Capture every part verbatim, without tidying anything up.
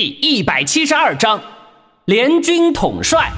第一百七十二章，联军统帅。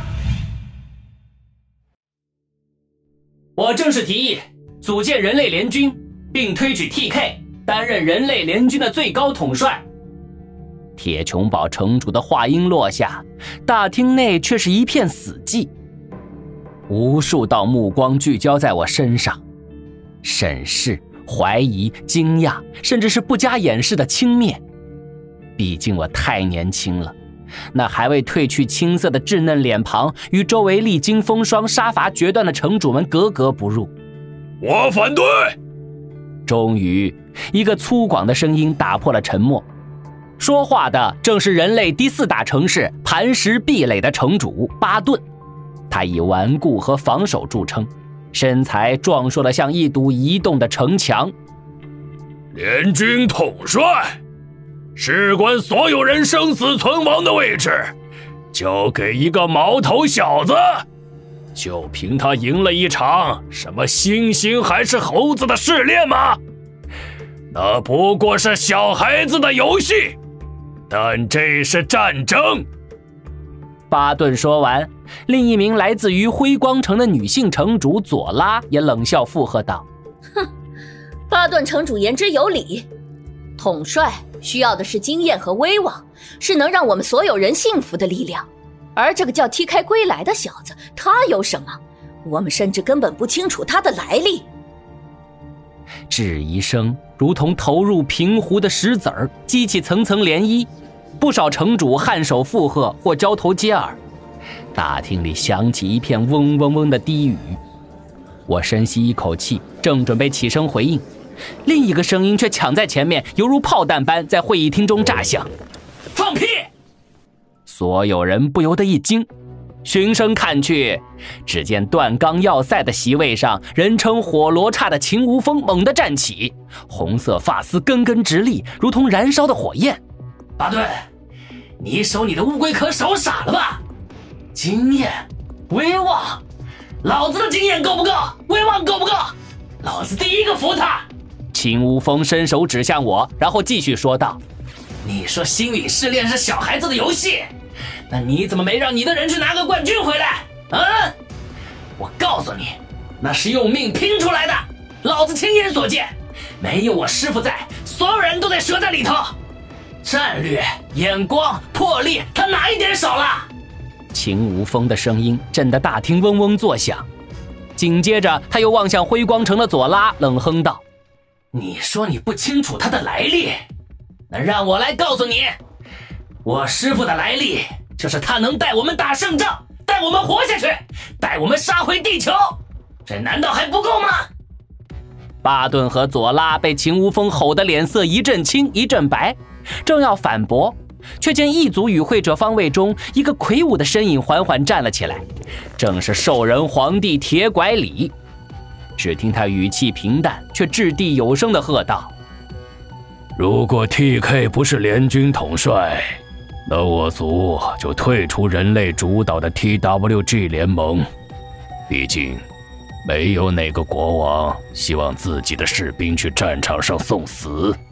我正式提议组建人类联军，并推举 T K 担任人类联军的最高统帅。铁琼堡城主的话音落下，大厅内却是一片死寂，无数道目光聚焦在我身上，审视、怀疑、惊讶，甚至是不加掩饰的轻蔑。毕竟我太年轻了，那还未褪去青涩的稚嫩脸庞，与周围历经风霜、杀伐决断的城主们格格不入。 我反对！ 终于，一个粗犷的声音打破了沉默。说话的正是人类第四大城市磐石壁垒的城主巴顿，他以顽固和防守著称，身材壮硕得像一堵移动的城墙。 联军统帅，事关所有人生死存亡的位置，交给一个毛头小子，就凭他赢了一场什么猩猩还是猴子的试炼吗？那不过是小孩子的游戏，但这是战争。 巴顿说完，另一名来自于辉光城的女性城主佐拉也冷笑附和道： 哼，巴顿城主言之有理，统帅需要的是经验和威望，是能让我们所有人信服的力量。而这个叫 T K 归来的小子，他有什么？我们甚至根本不清楚他的来历。 质疑声如同投入平湖的石子儿，激起层层涟漪，不少城主颔首附和或交头接耳，大厅里响起一片嗡嗡嗡的低语。我深吸一口气，正准备起身回应，另一个声音却抢在前面，犹如炮弹般在会议厅中炸响。放屁！所有人不由得一惊，循声看去，只见断冈要塞的席位上，人称火罗刹的秦无风猛地站起，红色发丝根根直立，如同燃烧的火焰。巴顿，你守你的乌龟壳守傻了吧？经验、威望，老子的经验够不够？威望够不够？老子第一个服他！秦无风伸手指向我，然后继续说道：你说星陨试炼是小孩子的游戏，那你怎么没让你的人去拿个冠军回来啊？我告诉你，那是用命拼出来的，老子亲眼所见，没有我师父在，所有人都得折在里头。战略、眼光、魄力，他哪一点少了？秦无风的声音震得大厅嗡嗡作响，紧接着他又望向辉光城的佐拉，冷哼道：你说你不清楚他的来历，那让我来告诉你，我师父的来历就是他能带我们打胜仗，带我们活下去，带我们杀回地球，这难道还不够吗？巴顿和佐拉被秦无风吼得脸色一阵青一阵白，正要反驳，却见一组与会者方位中一个魁梧的身影缓缓站了起来，正是兽人皇帝铁拐李。只听他语气平淡却掷地有声地喝道： 如果 T K 不是联军统帅，那我族就退出人类主导的 T W G 联盟。毕竟没有哪个国王希望自己的士兵去战场上送死。